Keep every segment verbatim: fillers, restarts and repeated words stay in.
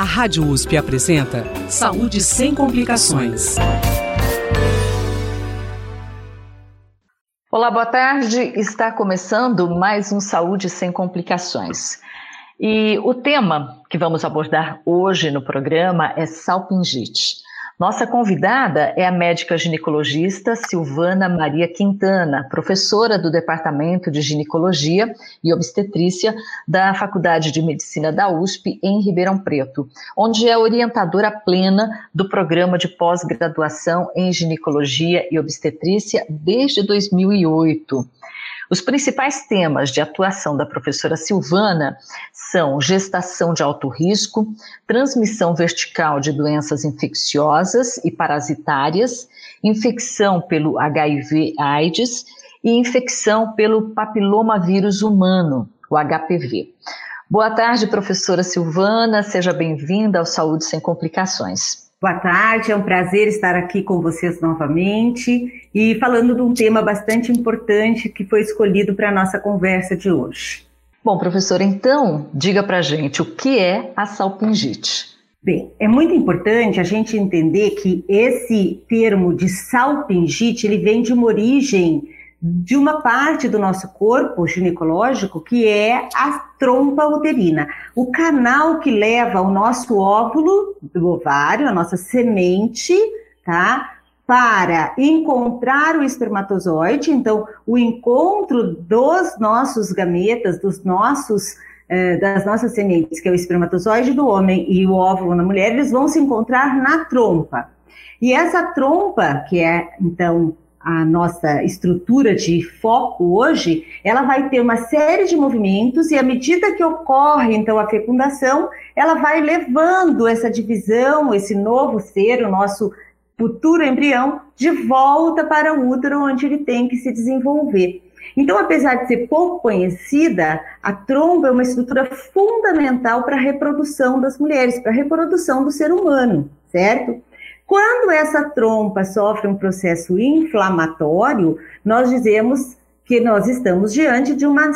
A Rádio U S P apresenta Saúde Sem Complicações. Olá, boa tarde. Está começando mais um Saúde Sem Complicações. E o tema que vamos abordar hoje no programa é salpingite. Nossa convidada é a médica ginecologista Silvana Maria Quintana, professora do Departamento de Ginecologia e Obstetrícia da Faculdade de Medicina da U S P em Ribeirão Preto, onde é orientadora plena do programa de pós-graduação em Ginecologia e Obstetrícia desde dois mil e oito. Os principais temas de atuação da professora Silvana são gestação de alto risco, transmissão vertical de doenças infecciosas e parasitárias, infecção pelo H I V AIDS e infecção pelo papilomavírus humano, o H P V. Boa tarde, professora Silvana, seja bem-vinda ao Saúde Sem Complicações. Boa tarde, é um prazer estar aqui com vocês novamente e falando de um tema bastante importante que foi escolhido para a nossa conversa de hoje. Bom, professora, então, diga para a gente o que é a salpingite. Bem, é muito importante a gente entender que esse termo de salpingite, ele vem de uma origem de uma parte do nosso corpo ginecológico que é a trompa uterina, o canal que leva o nosso óvulo do ovário, a nossa semente, tá, para encontrar o espermatozoide. Então, o encontro dos nossos gametas, dos nossos, eh, das nossas sementes, que é o espermatozoide do homem e o óvulo na mulher, eles vão se encontrar na trompa. E essa trompa, que é, então, a nossa estrutura de foco hoje, ela vai ter uma série de movimentos e à medida que ocorre, então, a fecundação, ela vai levando essa divisão, esse novo ser, o nosso futuro embrião, de volta para o útero, onde ele tem que se desenvolver. Então, apesar de ser pouco conhecida, a trompa é uma estrutura fundamental para a reprodução das mulheres, para a reprodução do ser humano, certo? Quando essa trompa sofre um processo inflamatório, nós dizemos que nós estamos diante de uma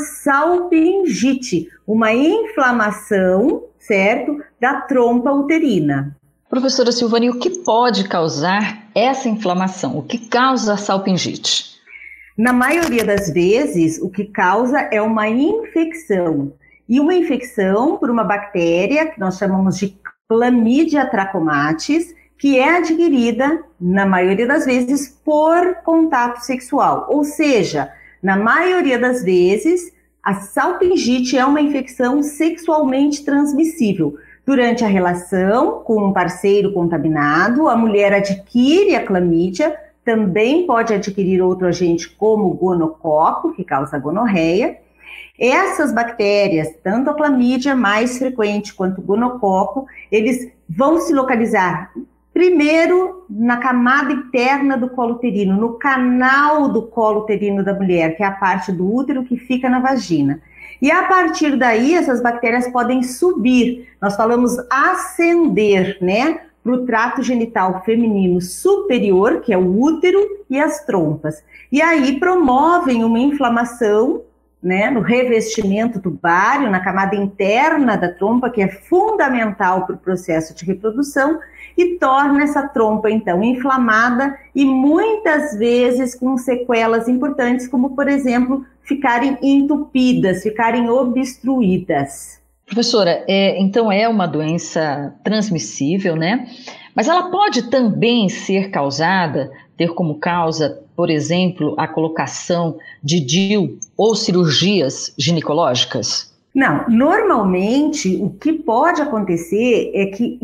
salpingite, uma inflamação, certo, da trompa uterina. Professora Silvana, e o que pode causar essa inflamação? O que causa a salpingite? Na maioria das vezes, o que causa é uma infecção. E uma infecção por uma bactéria que nós chamamos de Chlamydia trachomatis, que é adquirida, na maioria das vezes, por contato sexual. Ou seja, na maioria das vezes, a salpingite é uma infecção sexualmente transmissível. Durante a relação com um parceiro contaminado, a mulher adquire a clamídia, também pode adquirir outro agente como o gonococo, que causa gonorreia. Essas bactérias, tanto a clamídia mais frequente quanto o gonococo, eles vão se localizar primeiro na camada interna do colo uterino, no canal do colo uterino da mulher, que é a parte do útero que fica na vagina. E a partir daí, essas bactérias podem subir, nós falamos ascender, né, para o trato genital feminino superior, que é o útero e as trompas. E aí promovem uma inflamação, né, no revestimento tubário, na camada interna da trompa, que é fundamental para o processo de reprodução, e torna essa trompa, então, inflamada e muitas vezes com sequelas importantes, como, por exemplo, ficarem entupidas, ficarem obstruídas. Professora, é, então é uma doença transmissível, né? Mas ela pode também ser causada, ter como causa, por exemplo, a colocação de D I U ou cirurgias ginecológicas? Não, normalmente o que pode acontecer é que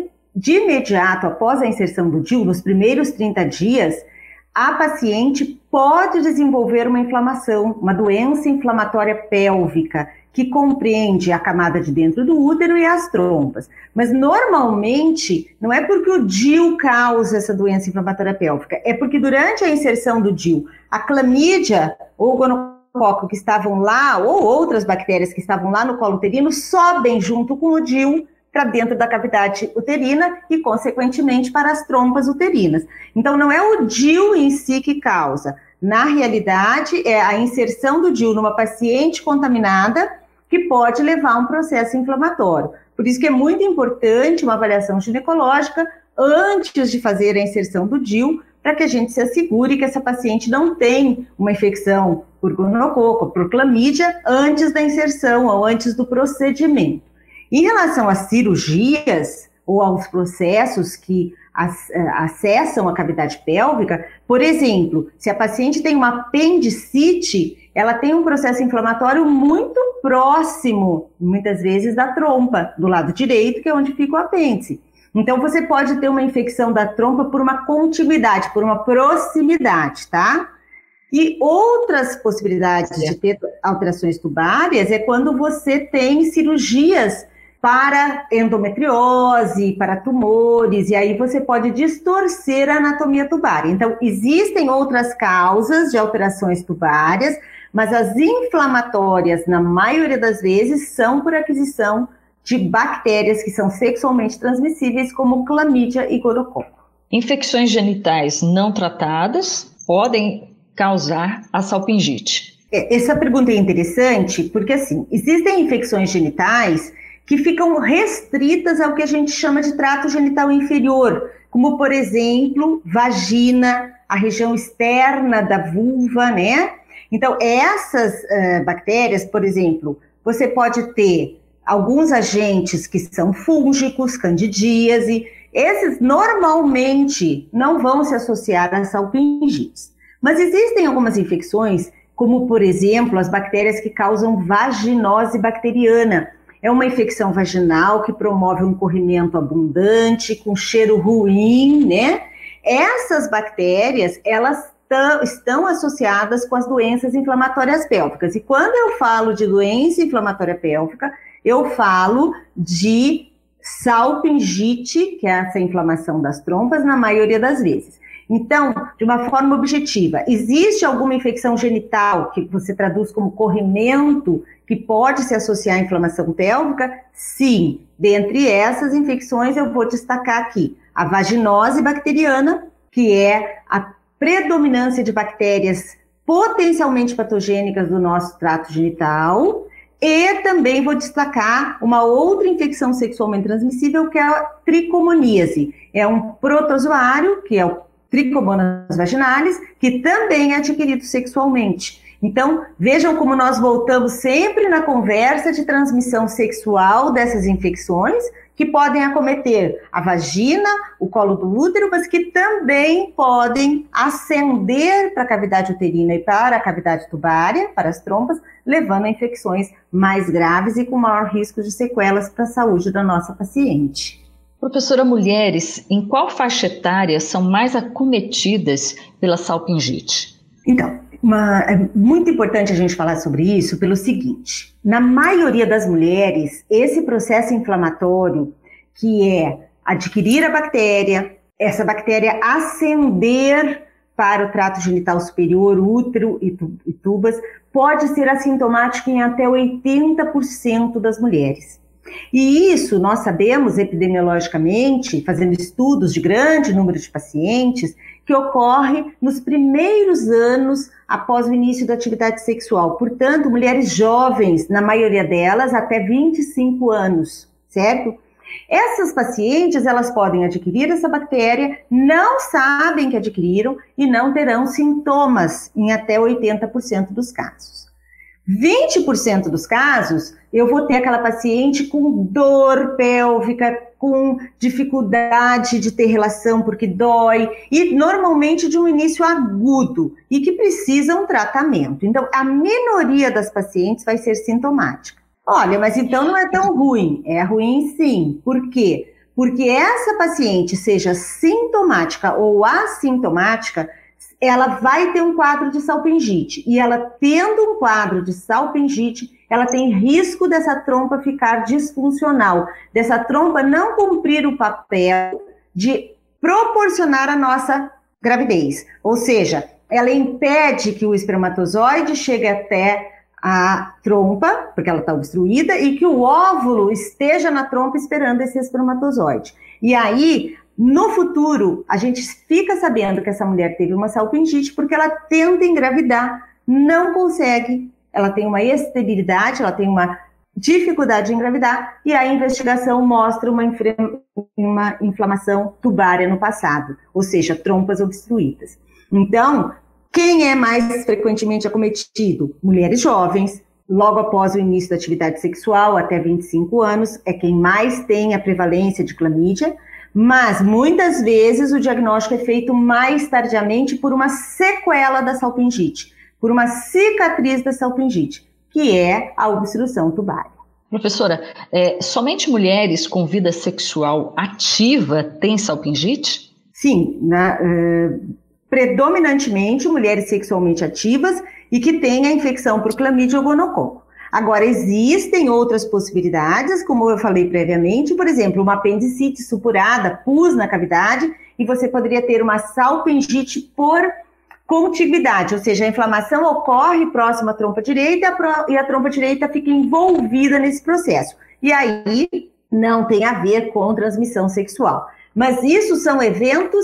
de imediato após a inserção do D I U, nos primeiros trinta dias, a paciente pode desenvolver uma inflamação, uma doença inflamatória pélvica, que compreende a camada de dentro do útero e as trompas. Mas normalmente não é porque o D I U causa essa doença inflamatória pélvica, é porque durante a inserção do D I U, a clamídia ou o gonococo que estavam lá, ou outras bactérias que estavam lá no colo uterino, sobem junto com o D I U para dentro da cavidade uterina e, consequentemente, para as trompas uterinas. Então, não é o D I U em si que causa. Na realidade, é a inserção do D I U numa paciente contaminada que pode levar a um processo inflamatório. Por isso que é muito importante uma avaliação ginecológica antes de fazer a inserção do D I U, para que a gente se assegure que essa paciente não tem uma infecção por gonococo, por clamídia, antes da inserção ou antes do procedimento. Em relação às cirurgias ou aos processos que acessam a cavidade pélvica, por exemplo, se a paciente tem uma apendicite, ela tem um processo inflamatório muito próximo, muitas vezes, da trompa, do lado direito, que é onde fica o apêndice. Então, você pode ter uma infecção da trompa por uma contiguidade, por uma proximidade, tá? E outras possibilidades de ter alterações tubárias é quando você tem cirurgias para endometriose, para tumores, e aí você pode distorcer a anatomia tubária. Então, existem outras causas de alterações tubárias, mas as inflamatórias, na maioria das vezes, são por aquisição de bactérias que são sexualmente transmissíveis, como clamídia e gonococo. Infecções genitais não tratadas podem causar a salpingite. Essa pergunta é interessante porque, assim, existem infecções genitais que ficam restritas ao que a gente chama de trato genital inferior, como, por exemplo, vagina, a região externa da vulva, né? Então, essas uh, bactérias, por exemplo, você pode ter alguns agentes que são fúngicos, candidíase, esses normalmente não vão se associar a salpingites. Mas existem algumas infecções, como, por exemplo, as bactérias que causam vaginose bacteriana. É uma infecção vaginal que promove um corrimento abundante, com cheiro ruim, né? Essas bactérias, elas estão associadas com as doenças inflamatórias pélvicas. E quando eu falo de doença inflamatória pélvica, eu falo de salpingite, que é essa inflamação das trompas, na maioria das vezes. Então, de uma forma objetiva, existe alguma infecção genital que você traduz como corrimento que pode se associar à inflamação pélvica? Sim. Dentre essas infecções, eu vou destacar aqui a vaginose bacteriana, que é a predominância de bactérias potencialmente patogênicas do nosso trato genital. E também vou destacar uma outra infecção sexualmente transmissível, que é a tricomoníase. É um protozoário, que é o Trichomonas vaginalis, que também é adquirido sexualmente. Então, vejam como nós voltamos sempre na conversa de transmissão sexual dessas infecções, que podem acometer a vagina, o colo do útero, mas que também podem ascender para a cavidade uterina e para a cavidade tubária, para as trompas, levando a infecções mais graves e com maior risco de sequelas para a saúde da nossa paciente. Professora, mulheres em qual faixa etária são mais acometidas pela salpingite? Então, uma, é muito importante a gente falar sobre isso pelo seguinte: na maioria das mulheres, esse processo inflamatório, que é adquirir a bactéria, essa bactéria ascender para o trato genital superior, útero e tubas, pode ser assintomático em até oitenta por cento das mulheres. E isso nós sabemos epidemiologicamente, fazendo estudos de grande número de pacientes, que ocorre nos primeiros anos após o início da atividade sexual. Portanto, mulheres jovens, na maioria delas, até vinte e cinco anos, certo? Essas pacientes, elas podem adquirir essa bactéria, não sabem que adquiriram e não terão sintomas em até oitenta por cento dos casos. vinte por cento dos casos, eu vou ter aquela paciente com dor pélvica, com dificuldade de ter relação porque dói, e normalmente de um início agudo, e que precisa um tratamento. Então, a minoria das pacientes vai ser sintomática. Olha, mas então não é tão ruim. É ruim sim. Por quê? Porque essa paciente, seja sintomática ou assintomática, ela vai ter um quadro de salpingite, e ela tendo um quadro de salpingite, ela tem risco dessa trompa ficar disfuncional, dessa trompa não cumprir o papel de proporcionar a nossa gravidez. Ou seja, ela impede que o espermatozoide chegue até a trompa, porque ela está obstruída, e que o óvulo esteja na trompa esperando esse espermatozoide. E aí, no futuro, a gente fica sabendo que essa mulher teve uma salpingite porque ela tenta engravidar, não consegue, ela tem uma esterilidade, ela tem uma, dificuldade de engravidar, e a investigação mostra uma, uma inflamação tubária no passado, ou seja, trompas obstruídas. Então, quem é mais frequentemente acometido? Mulheres jovens, logo após o início da atividade sexual, até vinte e cinco anos, é quem mais tem a prevalência de clamídia, mas muitas vezes o diagnóstico é feito mais tardiamente por uma sequela da salpingite, por uma cicatriz da salpingite, que é a obstrução tubária. Professora, é, somente mulheres com vida sexual ativa têm salpingite? Sim, na, uh, predominantemente mulheres sexualmente ativas e que têm a infecção por clamídia ou gonococo. Agora, existem outras possibilidades, como eu falei previamente, por exemplo, uma apendicite supurada, pus na cavidade, e você poderia ter uma salpingite por contiguidade, ou seja, a inflamação ocorre próximo à trompa direita e a trompa direita fica envolvida nesse processo. E aí não tem a ver com transmissão sexual. Mas isso são eventos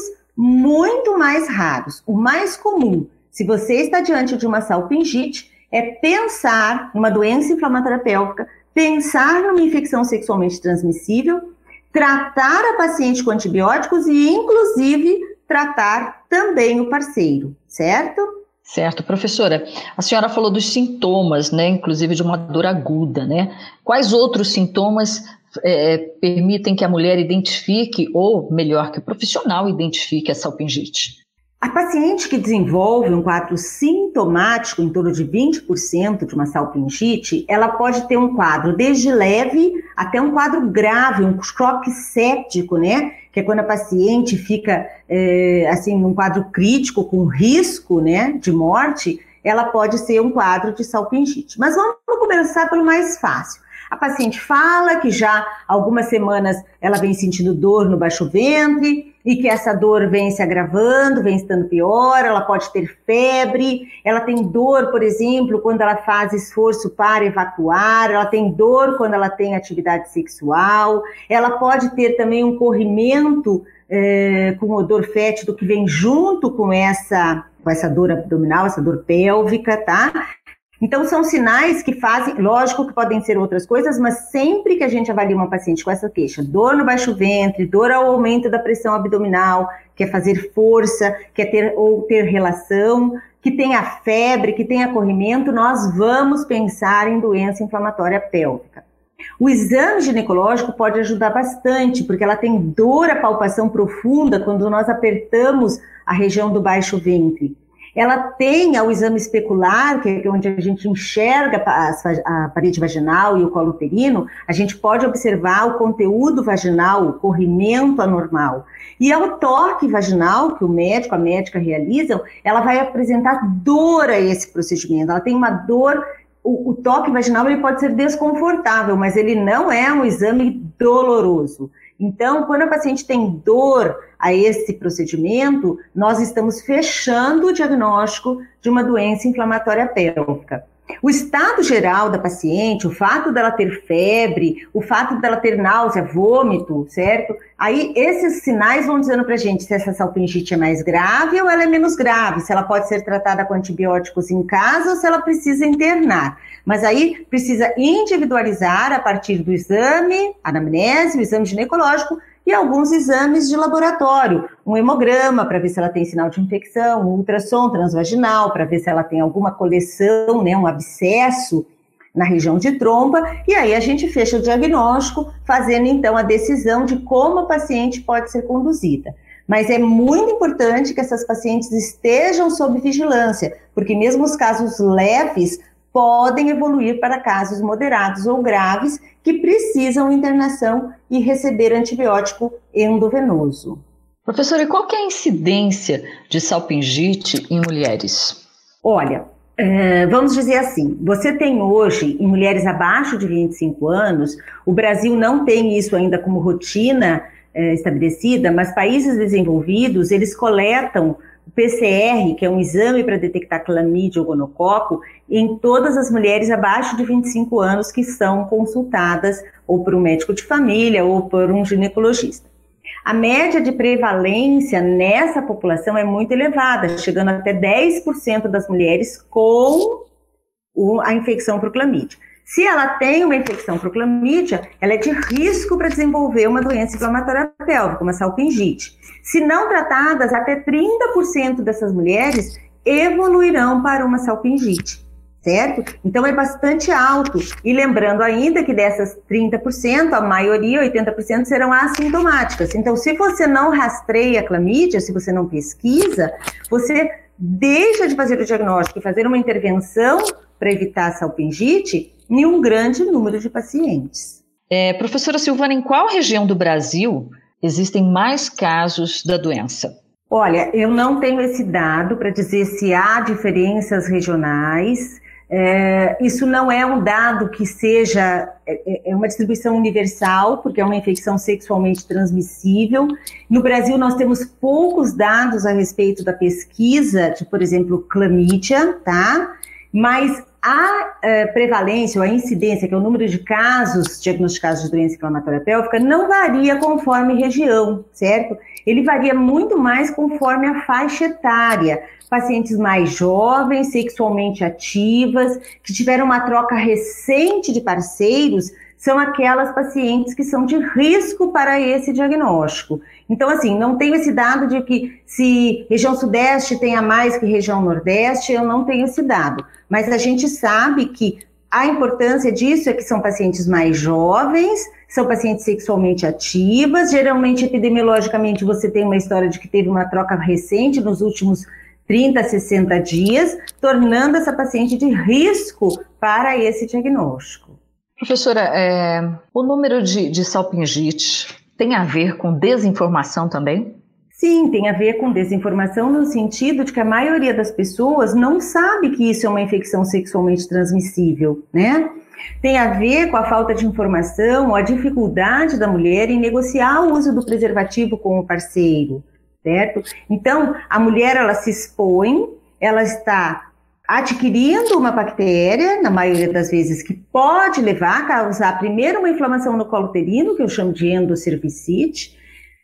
muito mais raros. O mais comum, se você está diante de uma salpingite, é pensar numa doença inflamatória pélvica, pensar numa infecção sexualmente transmissível, tratar a paciente com antibióticos e, inclusive, tratar também o parceiro, certo? Certo, professora. A senhora falou dos sintomas, né, inclusive de uma dor aguda, né? Quais outros sintomas é, permitem que a mulher identifique, ou melhor, que o profissional identifique a salpingite? A paciente que desenvolve um quadro sintomático, em torno de vinte por cento de uma salpingite, ela pode ter um quadro desde leve até um quadro grave, um choque séptico, né? Que é quando a paciente fica, é, assim, num quadro crítico, com risco, né, de morte, ela pode ser um quadro de salpingite. Mas vamos começar pelo mais fácil. A paciente fala que já há algumas semanas ela vem sentindo dor no baixo ventre e que essa dor vem se agravando, vem estando pior, ela pode ter febre, ela tem dor, por exemplo, quando ela faz esforço para evacuar, ela tem dor quando ela tem atividade sexual, ela pode ter também um corrimento é, com odor fétido que vem junto com essa, com essa dor abdominal, essa dor pélvica, tá? Então, são sinais que fazem, lógico que podem ser outras coisas, mas sempre que a gente avalia uma paciente com essa queixa, dor no baixo ventre, dor ao aumento da pressão abdominal, quer fazer força, quer ter ou ter relação, que tenha febre, que tenha corrimento, nós vamos pensar em doença inflamatória pélvica. O exame ginecológico pode ajudar bastante, porque ela tem dor à palpação profunda quando nós apertamos a região do baixo ventre. Ela tem o exame especular, que é onde a gente enxerga a parede vaginal e o colo uterino, a gente pode observar o conteúdo vaginal, o corrimento anormal. E ao toque vaginal, que o médico, a médica realizam, ela vai apresentar dor a esse procedimento. Ela tem uma dor, o, o toque vaginal ele pode ser desconfortável, mas ele não é um exame doloroso. Então, quando a paciente tem dor a esse procedimento, nós estamos fechando o diagnóstico de uma doença inflamatória pélvica. O estado geral da paciente, o fato dela ter febre, o fato dela ter náusea, vômito, certo? Aí esses sinais vão dizendo pra gente se essa salpingite é mais grave ou ela é menos grave, se ela pode ser tratada com antibióticos em casa ou se ela precisa internar. Mas aí precisa individualizar a partir do exame, anamnese, o exame ginecológico e alguns exames de laboratório, um hemograma para ver se ela tem sinal de infecção, um ultrassom transvaginal para ver se ela tem alguma coleção, né, um abscesso na região de trompa, e aí a gente fecha o diagnóstico, fazendo então a decisão de como a paciente pode ser conduzida. Mas é muito importante que essas pacientes estejam sob vigilância, porque mesmo os casos leves podem evoluir para casos moderados ou graves que precisam internação e receber antibiótico endovenoso. Professora, e qual que é a incidência de salpingite em mulheres? Olha, é, vamos dizer assim, você tem hoje, em mulheres abaixo de vinte e cinco anos, o Brasil não tem isso ainda como rotina é, estabelecida, mas países desenvolvidos, eles coletam o P C R, que é um exame para detectar clamídia ou gonococo, em todas as mulheres abaixo de vinte e cinco anos que são consultadas ou por um médico de família ou por um ginecologista. A média de prevalência nessa população é muito elevada, chegando até dez por cento das mulheres com a infecção por clamídia. Se ela tem uma infecção por clamídia, ela é de risco para desenvolver uma doença inflamatória pélvica, uma salpingite. Se não tratadas, até trinta por cento dessas mulheres evoluirão para uma salpingite, certo? Então é bastante alto. E lembrando ainda que dessas trinta por cento, a maioria, oitenta por cento, serão assintomáticas. Então, se você não rastreia a clamídia, se você não pesquisa, você deixa de fazer o diagnóstico e fazer uma intervenção para evitar a salpingite em um grande número de pacientes. É, professora Silvana, em qual região do Brasil existem mais casos da doença? Olha, eu não tenho esse dado para dizer se há diferenças regionais. É, isso não é um dado que seja, é, é uma distribuição universal, porque é uma infecção sexualmente transmissível. No Brasil, nós temos poucos dados a respeito da pesquisa de, por exemplo, clamídia, tá? Mas a é, prevalência ou a incidência, que é o número de casos diagnosticados de doença inflamatória pélvica, não varia conforme região, certo? Ele varia muito mais conforme a faixa etária. Pacientes mais jovens, sexualmente ativas, que tiveram uma troca recente de parceiros, são aquelas pacientes que são de risco para esse diagnóstico. Então, assim, não tenho esse dado de que se região sudeste tenha mais que região nordeste, eu não tenho esse dado. Mas a gente sabe que a importância disso é que são pacientes mais jovens, são pacientes sexualmente ativas, geralmente, epidemiologicamente, você tem uma história de que teve uma troca recente nos últimos trinta a sessenta dias, tornando essa paciente de risco para esse diagnóstico. Professora, é, o número de, de salpingite tem a ver com desinformação também? Sim, tem a ver com desinformação no sentido de que a maioria das pessoas não sabe que isso é uma infecção sexualmente transmissível, né? Tem a ver com a falta de informação ou a dificuldade da mulher em negociar o uso do preservativo com o parceiro, certo? Então, a mulher, ela se expõe, ela está adquirindo uma bactéria, na maioria das vezes, que pode levar a causar primeiro uma inflamação no colo uterino, que eu chamo de endocervicite,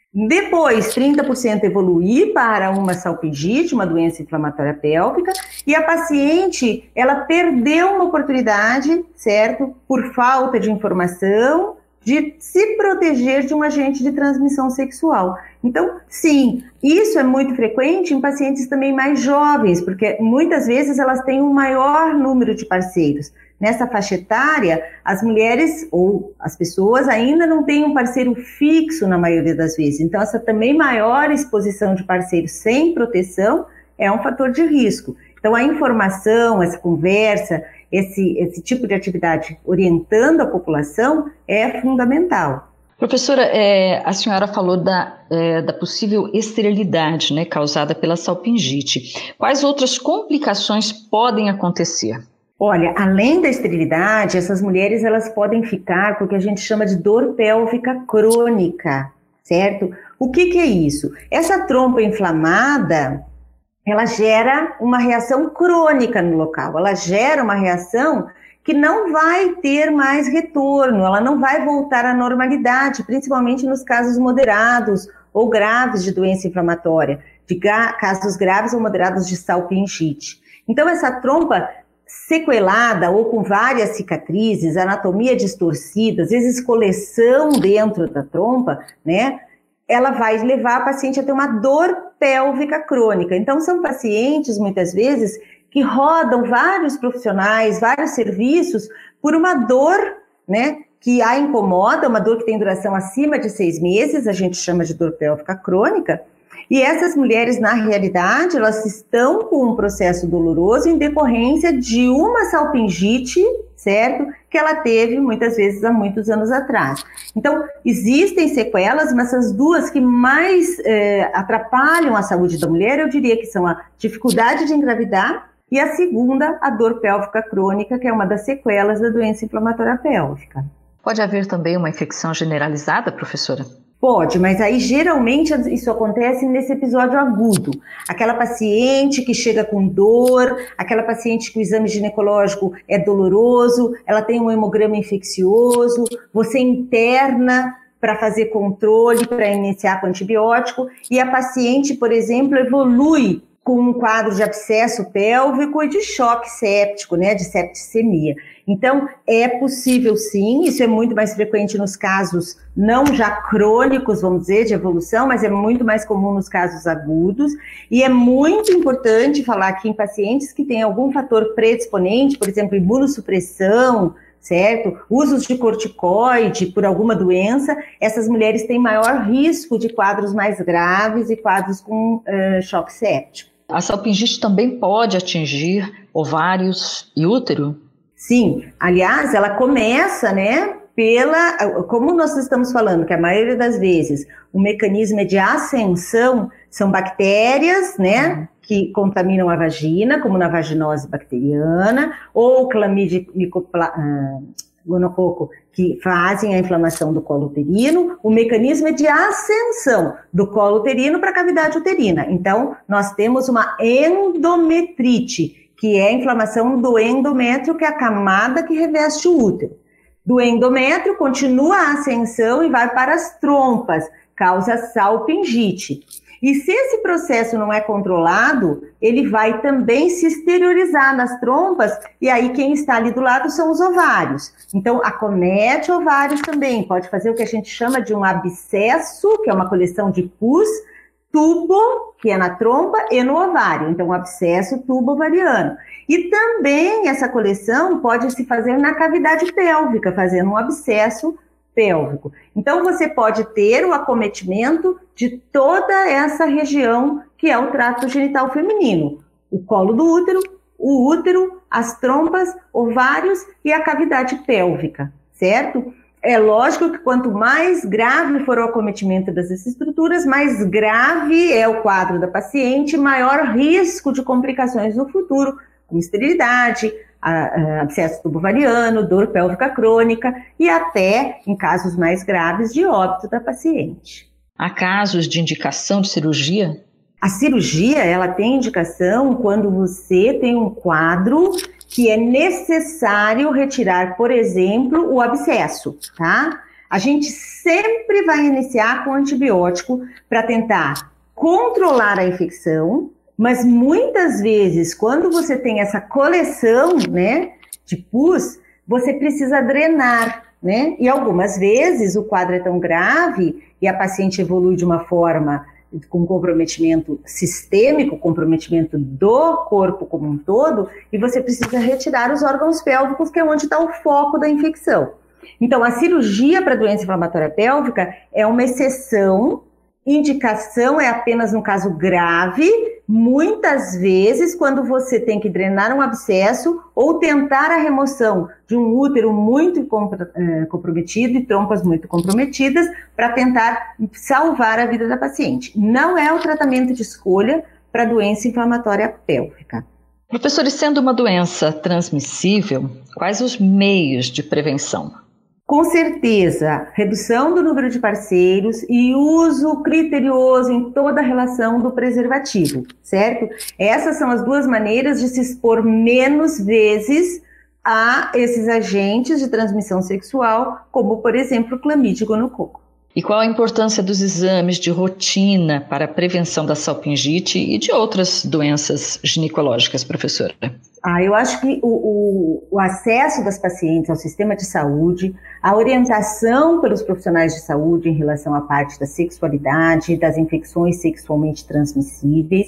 depois trinta por cento evoluir para uma salpingite, uma doença inflamatória pélvica, e a paciente, ela perdeu uma oportunidade, certo? Por falta de informação, de se proteger de um agente de transmissão sexual. Então, sim, isso é muito frequente em pacientes também mais jovens, porque muitas vezes elas têm um maior número de parceiros. Nessa faixa etária, as mulheres ou as pessoas ainda não têm um parceiro fixo na maioria das vezes. Então, essa também maior exposição de parceiros sem proteção é um fator de risco. Então, a informação, essa conversa, esse, esse tipo de atividade orientando a população é fundamental. Professora, é, a senhora falou da, é, da possível esterilidade, né, causada pela salpingite. Quais outras complicações podem acontecer? Olha, além da esterilidade, essas mulheres elas podem ficar com o que a gente chama de dor pélvica crônica, certo? O que, que é isso? Essa trompa inflamada, ela gera uma reação crônica no local, ela gera uma reação que não vai ter mais retorno, ela não vai voltar à normalidade, principalmente nos casos moderados ou graves de doença inflamatória, de casos graves ou moderados de salpingite. Então, essa trompa sequelada ou com várias cicatrizes, anatomia distorcida, às vezes coleção dentro da trompa, né? Ela vai levar a paciente a ter uma dor pélvica crônica. Então, são pacientes, muitas vezes, que rodam vários profissionais, vários serviços, por uma dor, né, que a incomoda, uma dor que tem duração acima de seis meses, a gente chama de dor pélvica crônica, e essas mulheres, na realidade, elas estão com um processo doloroso em decorrência de uma salpingite, certo? Que ela teve, muitas vezes, há muitos anos atrás. Então, existem sequelas, mas essas duas que mais é, atrapalham a saúde da mulher, eu diria que são a dificuldade de engravidar e a segunda, a dor pélvica crônica, que é uma das sequelas da doença inflamatória pélvica. Pode haver também uma infecção generalizada, professora? Pode, mas aí geralmente isso acontece nesse episódio agudo. Aquela paciente que chega com dor, aquela paciente que o exame ginecológico é doloroso, ela tem um hemograma infeccioso, você interna para fazer controle, para iniciar com antibiótico, e a paciente, por exemplo, evolui com um quadro de abscesso pélvico e de choque séptico, né, de septicemia. Então, é possível sim, isso é muito mais frequente nos casos não já crônicos, vamos dizer, de evolução, mas é muito mais comum nos casos agudos, e é muito importante falar que em pacientes que têm algum fator predisponente, por exemplo, imunossupressão, certo? Usos de corticoide por alguma doença, essas mulheres têm maior risco de quadros mais graves e quadros com uh, choque séptico. A salpingite também pode atingir ovários e útero? Sim, aliás, ela começa, né, pela, como nós estamos falando, que a maioria das vezes o mecanismo é de ascensão, são bactérias, né, que contaminam a vagina, como na vaginose bacteriana, ou clamídia gonococo, que fazem a inflamação do colo uterino. O mecanismo é de ascensão do colo uterino para a cavidade uterina. Então, nós temos uma endometrite, que é a inflamação do endométrio, que é a camada que reveste o útero. Do endométrio continua a ascensão e vai para as trompas, causa salpingite. E se esse processo não é controlado, ele vai também se exteriorizar nas trompas, e aí quem está ali do lado são os ovários. Então, acomete ovários também, pode fazer o que a gente chama de um abscesso, que é uma coleção de pus, tubo, que é na trompa, e no ovário. Então, abscesso tubo ovariano. E também essa coleção pode se fazer na cavidade pélvica, fazendo um abscesso pélvico. Então, você pode ter o acometimento de toda essa região que é o trato genital feminino. O colo do útero, o útero, as trompas, ovários e a cavidade pélvica, certo? É lógico que quanto mais grave for o acometimento dessas estruturas, mais grave é o quadro da paciente, maior risco de complicações no futuro, como esterilidade, abscesso tubovariano, dor pélvica crônica e até, em casos mais graves, de óbito da paciente. Há casos de indicação de cirurgia? A cirurgia, ela tem indicação quando você tem um quadro que é necessário retirar, por exemplo, o abscesso, tá? A gente sempre vai iniciar com antibiótico para tentar controlar a infecção, mas muitas vezes, quando você tem essa coleção, né, de pus, você precisa drenar, né? E algumas vezes o quadro é tão grave e a paciente evolui de uma forma com comprometimento sistêmico, comprometimento do corpo como um todo, e você precisa retirar os órgãos pélvicos, que é onde está o foco da infecção. Então, a cirurgia para doença inflamatória pélvica é uma exceção, indicação é apenas no caso grave, muitas vezes quando você tem que drenar um abscesso ou tentar a remoção de um útero muito comprometido e trompas muito comprometidas para tentar salvar a vida da paciente. Não é o tratamento de escolha para doença inflamatória pélvica. Professor, e sendo uma doença transmissível, quais os meios de prevenção? Com certeza, redução do número de parceiros e uso criterioso em toda a relação do preservativo, certo? Essas são as duas maneiras de se expor menos vezes a esses agentes de transmissão sexual, como, por exemplo, clamídia e gonococo. E qual a importância dos exames de rotina para a prevenção da salpingite e de outras doenças ginecológicas, professora? Ah, eu acho que o, o, o acesso das pacientes ao sistema de saúde, a orientação pelos profissionais de saúde em relação à parte da sexualidade, das infecções sexualmente transmissíveis.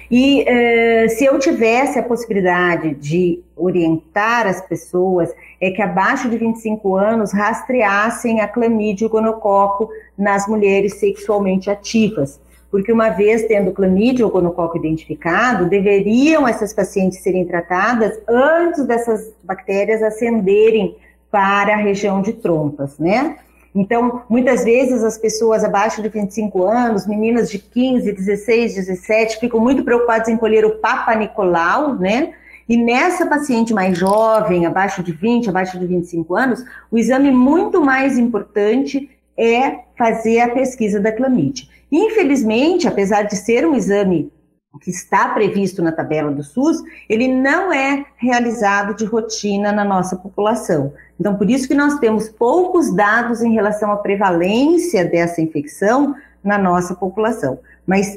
E eh, se eu tivesse a possibilidade de orientar as pessoas, é que abaixo de vinte e cinco anos rastreassem a clamídia e o gonococo nas mulheres sexualmente ativas. Porque uma vez tendo clamídia ou gonococo identificado, deveriam essas pacientes serem tratadas antes dessas bactérias ascenderem para a região de trompas, né? Então, muitas vezes as pessoas abaixo de vinte e cinco anos, meninas de quinze, dezesseis, dezessete, ficam muito preocupadas em colher o Papa Nicolau, né? E nessa paciente mais jovem, abaixo de vinte, abaixo de vinte e cinco anos, o exame muito mais importante é fazer a pesquisa da clamídia. Infelizmente, apesar de ser um exame que está previsto na tabela do SUS, ele não é realizado de rotina na nossa população. Então, por isso que nós temos poucos dados em relação à prevalência dessa infecção na nossa população. Mas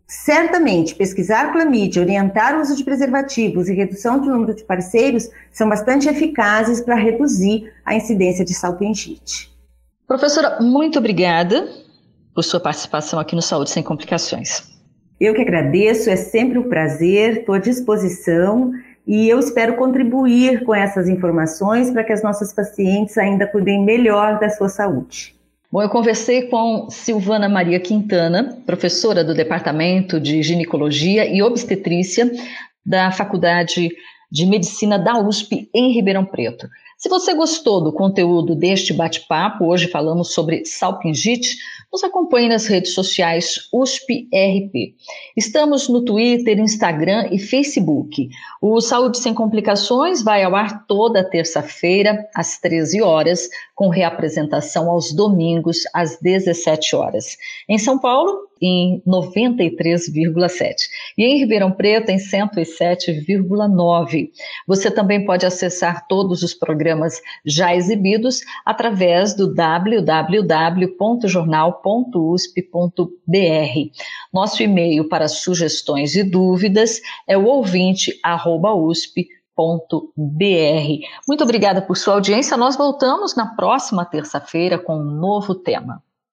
certamente, pesquisar clamídia, orientar o uso de preservativos e redução do número de parceiros são bastante eficazes para reduzir a incidência de salpingite. Professora, muito obrigada por sua participação aqui no Saúde Sem Complicações. Eu que agradeço, é sempre um prazer, estou à disposição e eu espero contribuir com essas informações para que as nossas pacientes ainda cuidem melhor da sua saúde. Bom, eu conversei com Silvana Maria Quintana, professora do Departamento de Ginecologia e Obstetrícia da Faculdade de Medicina da U S P em Ribeirão Preto. Se você gostou do conteúdo deste bate-papo, hoje falamos sobre salpingite, nos acompanhe nas redes sociais U S P R P. Estamos no Twitter, Instagram e Facebook. O Saúde Sem Complicações vai ao ar toda terça-feira, às treze horas, com reapresentação aos domingos, às dezessete horas. Em São Paulo, em noventa e três vírgula sete. E em Ribeirão Preto, em cento e sete vírgula nove. Você também pode acessar todos os programas já exibidos através do w w w ponto jornal ponto u s p ponto b r. Nosso e-mail para sugestões e dúvidas é o ouvinte arroba u s p ponto b r. Muito obrigada por sua audiência. Nós voltamos na próxima terça-feira com um novo tema.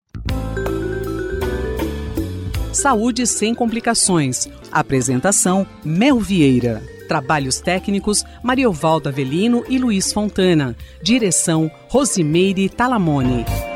Saúde Sem Complicações. Apresentação, Mel Vieira. Trabalhos técnicos, Mariovaldo Avelino e Luiz Fontana. Direção, Rosimeire Talamone.